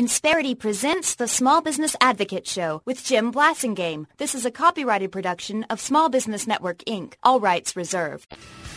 Insperity presents the Small Business Advocate Show with Jim Blasingame. This is a copyrighted production of Small Business Network, Inc. All rights reserved.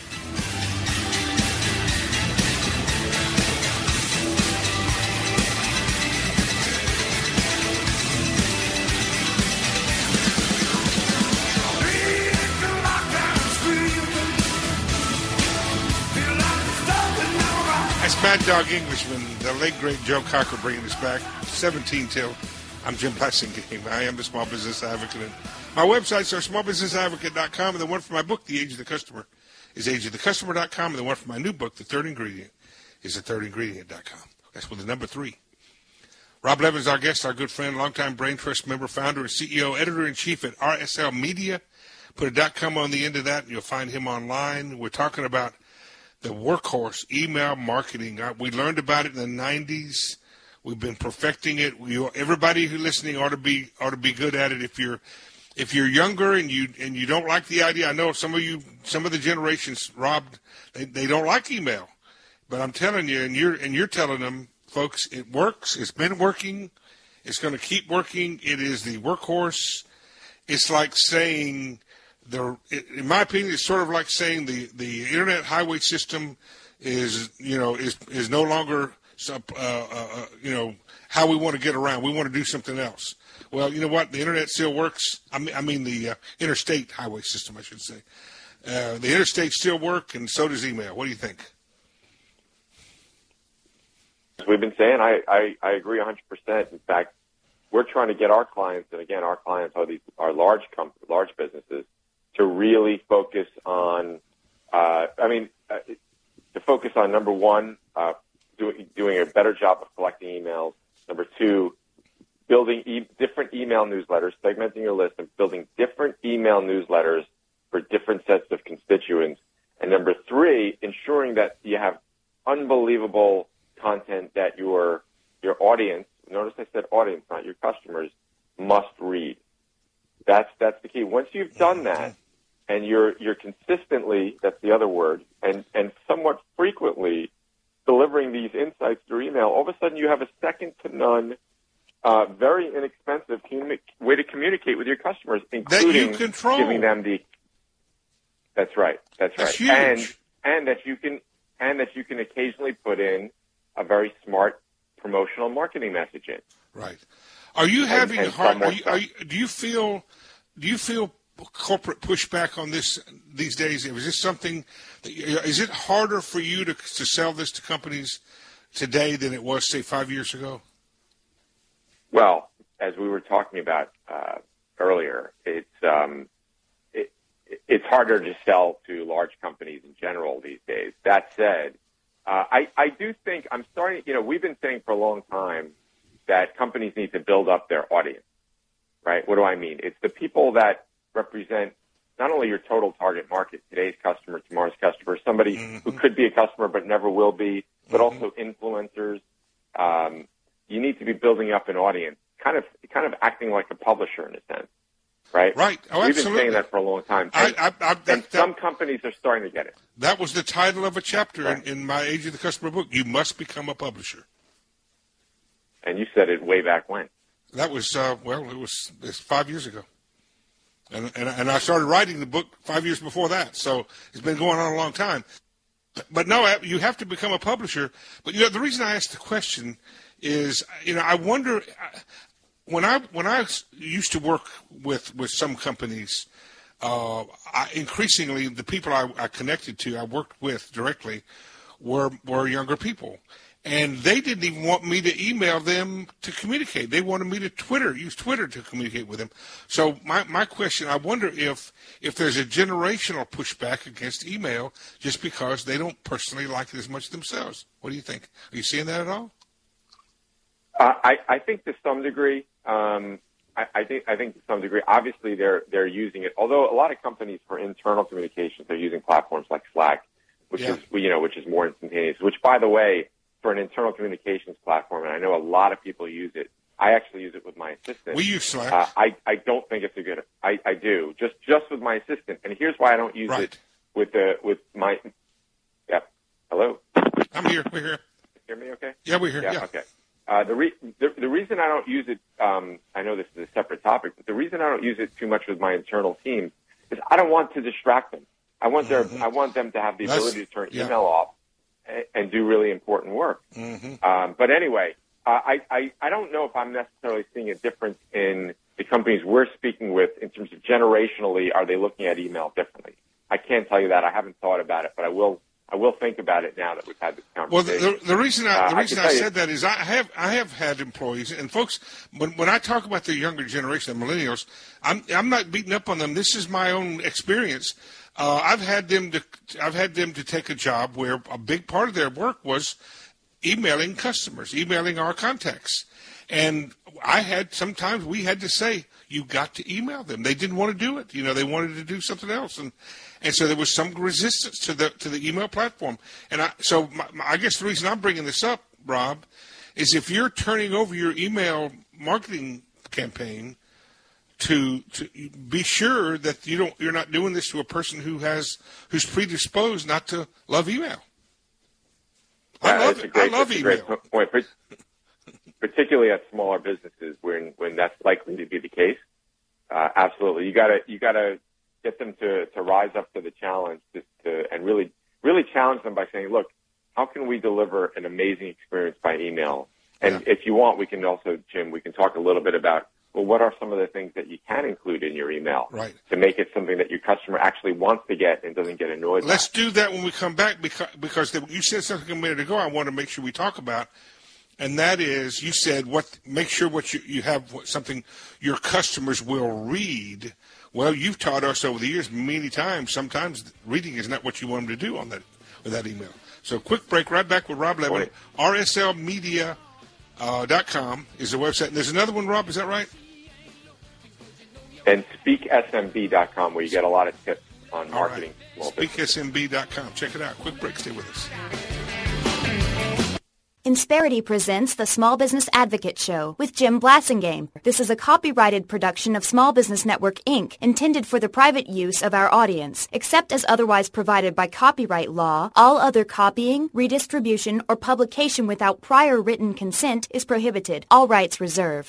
It's Mad Dog Englishman, the late, great Joe Cocker bringing us back. 17 till. I'm Jim Blasingame. I am the Small Business Advocate. And my websites are smallbusinessadvocate.com, and the one for my book, The Age of the Customer, is ageofthecustomer.com, and the one for my new book, The Third Ingredient, is thethirdingredient.com. That's with the number 3. Rob Levin's our guest, our good friend, longtime Brain Trust member, founder and CEO, editor-in-chief at RSL Media. Put a .com on the end of that, and you'll find him online. We're talking about the workhorse, email marketing. We learned about it in the 90s. We've been perfecting it. Everybody who's listening ought to be good at it. If you're younger and you don't like the idea, I know some of the generations, Rob, they don't like email. But I'm telling you, and you're telling them, folks, it works. It's been working. It's going to keep working. It is the workhorse. It's like saying, in my opinion, it's sort of like saying the internet highway system is no longer how we want to get around. We want to do something else. Well, you know what? The internet still works. I mean the interstate highway system, I should say. The interstates still work, and so does email. What do you think? We've been saying, I agree 100%. In fact, we're trying to get our clients, and again, our clients are large businesses, to really focus on, to focus on, number one, doing a better job of collecting emails. Number two, building different email newsletters, segmenting your list, and building different email newsletters for different sets of constituents. And number three, ensuring that you have unbelievable content that your audience, notice I said audience, not your customers, must read. That's the key. Once you've done that, and you're consistently, that's the other word, and somewhat frequently delivering these insights through email, all of a sudden you have a second to none, very inexpensive way to communicate with your customers, including that you control. Giving them the. That's right. That's huge. And that you can occasionally put in a very smart promotional marketing message in. Right. Are you having hard? Do you feel corporate pushback on this these days? Is this something is it harder for you to sell this to companies today than it was, say, 5 years ago? Well, as we were talking about earlier, it's harder to sell to large companies in general these days. That said, I do think I'm starting. We've been saying for a long time that companies need to build up their audience. Right? What do I mean? It's the people that represent not only your total target market, today's customer, tomorrow's customer, somebody who could be a customer but never will be, but also influencers. You need to be building up an audience, kind of acting like a publisher in a sense, right? Right. Oh, We've absolutely. been saying that for a long time. And some companies are starting to get it. That was the title of a chapter in my Age of the Customer book. You must become a publisher. And you said it way back when. That was it's 5 years ago. And I started writing the book 5 years before that, so it's been going on a long time. But no, you have to become a publisher. But the reason I asked the question is, I wonder when I used to work with some companies, increasingly the people I connected to, I worked with directly, were younger people. And they didn't even want me to email them to communicate. They wanted me to use Twitter to communicate with them. So my question, I wonder if there's a generational pushback against email just because they don't personally like it as much themselves. What do you think? Are you seeing that at all? I think to some degree. I think to some degree. Obviously, they're using it. Although a lot of companies for internal communications, they're using platforms like Slack, which is more instantaneous. Which, by the way, for an internal communications platform, and I know a lot of people use it. I actually use it with my assistant. We use Slack. I don't think it's a good. I do just with my assistant, and here's why I don't use it with my. Yep. Hello. I'm here. We're here. Hear me? Okay. Yeah, we're here. Yeah. Okay. The reason I don't use it, I know this is a separate topic, but the reason I don't use it too much with my internal team is I don't want to distract them. I want them to have the ability to turn email off and do really important work. But anyway, I don't know if I'm necessarily seeing a difference in the companies we're speaking with in terms of generationally, are they looking at email differently? I can't tell you that. I haven't thought about it, but I will think about it now that we've had this conversation. Well, the reason I said that is I have had employees, and folks, when I talk about the younger generation, the millennials, I'm not beating up on them. This is my own experience. I've had them to take a job where a big part of their work was emailing customers, emailing our contacts. And sometimes we had to say, you got to email them. They didn't want to do it. They wanted to do something else. And so there was some resistance to the email platform. And I guess the reason I'm bringing this up, Rob, is if you're turning over your email marketing campaign to be sure that you're not doing this to a person who's predisposed not to love email. I love email. Great point. Particularly at smaller businesses when that's likely to be the case. Absolutely. You gotta get them to rise up to the challenge and really challenge them by saying, look, how can we deliver an amazing experience by email? And if you want, we can also, Jim, we can talk a little bit about, well, what are some of the things that you can include in your email to make it something that your customer actually wants to get and doesn't get annoyed by? Let's do that when we come back because you said something a minute ago I want to make sure we talk about. And that is, you said, make sure you have something your customers will read. Well, you've taught us over the years many times, sometimes reading is not what you want them to do with that email. So quick break, right back with Rob Levin. RSLmedia.com is the website. And there's another one, Rob, is that right? And SpeakSMB.com, where you get a lot of tips on marketing. Right. SpeakSMB.com. Check it out. Quick break. Stay with us. Insperity presents the Small Business Advocate Show with Jim Blasingame. This is a copyrighted production of Small Business Network, Inc., intended for the private use of our audience. Except as otherwise provided by copyright law, all other copying, redistribution, or publication without prior written consent is prohibited. All rights reserved.